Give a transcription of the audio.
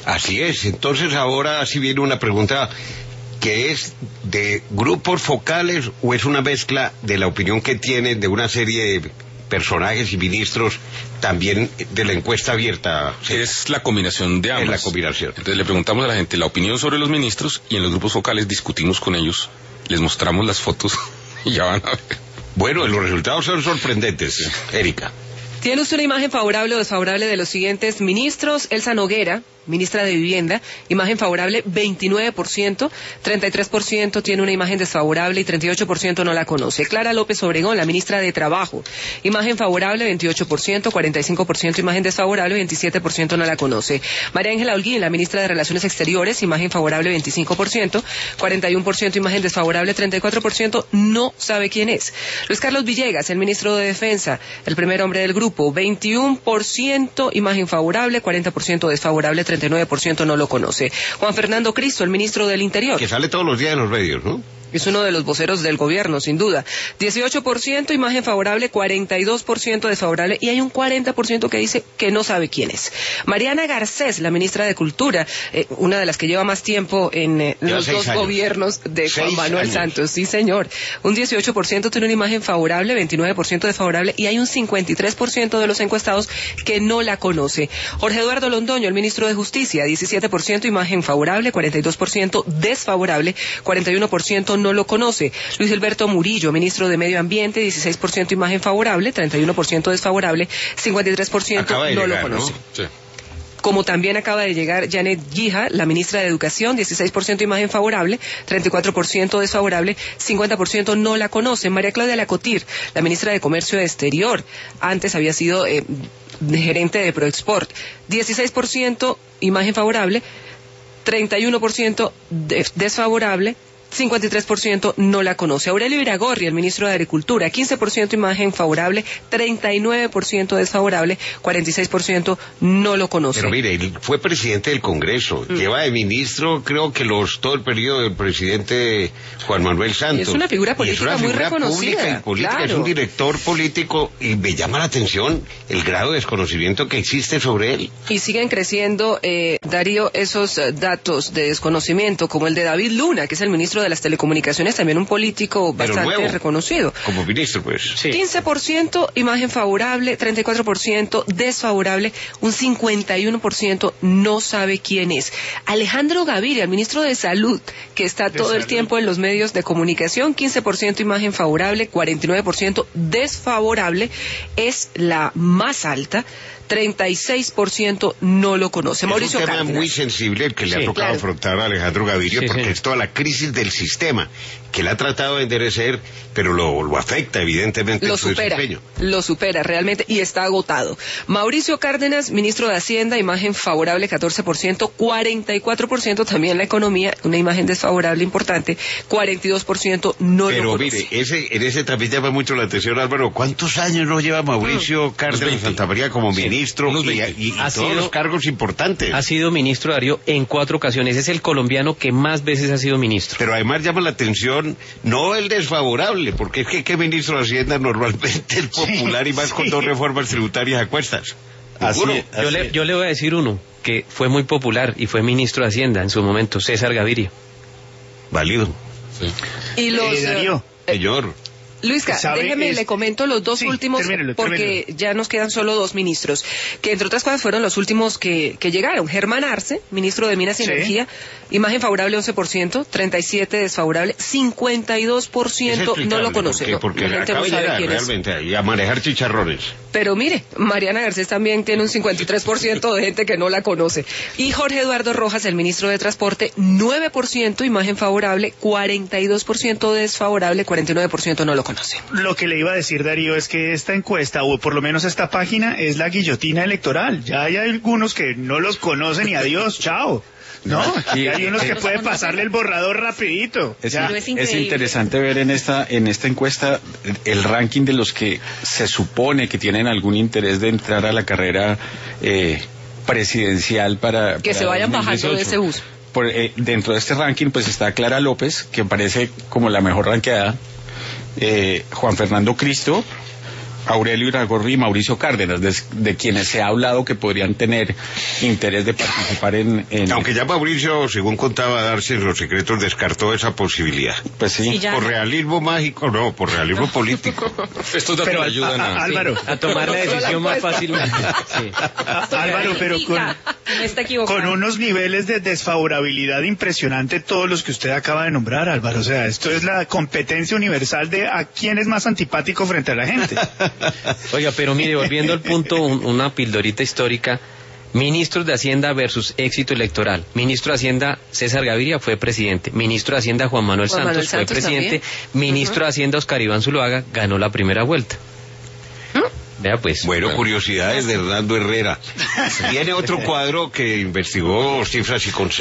Así es. Entonces ahora sí viene una pregunta que es de grupos focales o es una mezcla de la opinión que tienen de una serie de personajes y ministros también de la encuesta abierta. ¿Sí? Es la combinación de ambas. Es la combinación. Entonces le preguntamos a la gente la opinión sobre los ministros y en los grupos focales discutimos con ellos, les mostramos las fotos y ya van a ver. Bueno, los resultados son sorprendentes, Erika. ¿Tiene usted una imagen favorable o desfavorable de los siguientes ministros? Elsa Noguera, ministra de Vivienda, imagen favorable 29%, 33% tiene una imagen desfavorable y 38% no la conoce. Clara López Obregón, la ministra de Trabajo, imagen favorable 28%, 45% imagen desfavorable, 27% no la conoce. María Ángela Holguín, la ministra de Relaciones Exteriores, imagen favorable 25%, 41% imagen desfavorable, 34% no sabe quién es. Luis Carlos Villegas, el ministro de Defensa, el primer hombre del grupo, 21% imagen favorable, 40% desfavorable, 39% no lo conoce. Juan Fernando Cristo, el ministro del Interior. Que sale todos los días en los medios, ¿no? Es uno de los voceros del gobierno, sin duda. 18% imagen favorable, 42% desfavorable, y hay un 40% que dice que no sabe quién es. Mariana Garcés, la ministra de Cultura, una de las que lleva más tiempo en los dos gobiernos de Juan Manuel Santos. Sí, señor. Un 18% tiene una imagen favorable, 29% desfavorable, y hay un 53% de los encuestados que no la conoce. Jorge Eduardo Londoño, el ministro de Justicia, 17% imagen favorable, 42% desfavorable, 41% no lo conoce. Luis Alberto Murillo, ministro de Medio Ambiente, 16% imagen favorable, 31% desfavorable, 53% no lo conoce. ¿No? Sí. Como también acaba de llegar Janet Guija, la ministra de Educación, 16% imagen favorable, 34% desfavorable, 50% no la conoce. María Claudia Lacotir, la ministra de Comercio Exterior, antes había sido gerente de Proexport, 16% imagen favorable, 31% desfavorable, 53% no la conoce. Aurelio Iragorri, el ministro de Agricultura, 15% imagen favorable, 39% desfavorable, 46% no lo conoce. Pero mire, él fue presidente del Congreso, lleva de ministro creo que todo el periodo del presidente Juan Manuel Santos. Es una figura política muy reconocida. Claro. Es un director político y me llama la atención el grado de desconocimiento que existe sobre él. Y siguen creciendo, Darío, esos datos de desconocimiento, como el de David Luna, que es el ministro de las Telecomunicaciones, también un político bastante reconocido. Como ministro, pues. Sí. 15% imagen favorable, 34% desfavorable, un 51% no sabe quién es. Alejandro Gaviria, el ministro de Salud, que está todo el tiempo en los medios de comunicación, 15% imagen favorable, 49% desfavorable, es la más alta. 36% no lo conoce. Mauricio Cárdenas. Es un tema muy sensible el que le ha tocado afrontar a Alejandro Gaviria, porque es toda la crisis del sistema que le ha tratado de enderecer, pero lo afecta evidentemente en su desempeño. Lo supera realmente y está agotado. Mauricio Cárdenas, ministro de Hacienda, imagen favorable 14%, 44% también la economía, una imagen desfavorable importante, 42% no lo conoce. Pero mire, en ese también llama mucho la atención, Álvaro, ¿cuántos años no lleva Mauricio Cárdenas Santa María como ministro y todos los cargos importantes? Ha sido ministro, Darío, en 4 ocasiones. Es el colombiano que más veces ha sido ministro. Pero además llama la atención no el desfavorable, porque es que ¿qué ministro de Hacienda normalmente es popular y más con 2 reformas tributarias a cuestas? Yo le voy a decir uno que fue muy popular y fue ministro de Hacienda en su momento, César Gaviria. Válido. Sí. Y los Darío, señor Luisca, déjeme, le comento los dos últimos, porque ya nos quedan solo 2 ministros, que entre otras cosas fueron los últimos que llegaron. Germán Arce, ministro de Minas y Energía, imagen favorable 11%, 37% desfavorable, 52% no lo conoce. Porque la gente no sabe quién realmente es. Y a manejar chicharrones. Pero mire, Mariana Garcés también tiene un 53% de gente que no la conoce. Y Jorge Eduardo Rojas, el ministro de Transporte, 9% imagen favorable, 42% desfavorable, 49% no lo conoce. Lo que le iba a decir, Darío, es que esta encuesta, o por lo menos esta página, es la guillotina electoral. Ya hay algunos que no los conocen y adiós, chao. ¿No? Y hay unos que pueden pasarle el borrador rapidito. Es interesante ver en esta encuesta el ranking de los que se supone que tienen algún interés de entrar a la carrera presidencial para se vayan 2018. Bajando de ese bus. Dentro de este ranking pues está Clara López, que parece como la mejor ranqueada, Juan Fernando Cristo, Aurelio Iragorri y Mauricio Cárdenas, de quienes se ha hablado que podrían tener interés de participar en... Aunque ya Mauricio, según contaba Darcy en Los Secretos, descartó esa posibilidad. Pues sí. Por realismo mágico, no, por realismo político. Estos datos le ayudan Álvaro, a tomar la decisión más fácilmente. Sí. Álvaro, pero con unos niveles de desfavorabilidad impresionante todos los que usted acaba de nombrar, Álvaro. O sea, esto es la competencia universal de a quién es más antipático frente a la gente. Oiga, pero mire, volviendo al punto, una pildorita histórica. Ministros de Hacienda versus éxito electoral. Ministro de Hacienda César Gaviria fue presidente. Ministro de Hacienda Juan Manuel Santos fue presidente. También. Ministro de Hacienda Oscar Iván Zuluaga ganó la primera vuelta. Vea pues. Bueno, curiosidades de Hernando Herrera. Viene otro cuadro que investigó cifras y conceptos.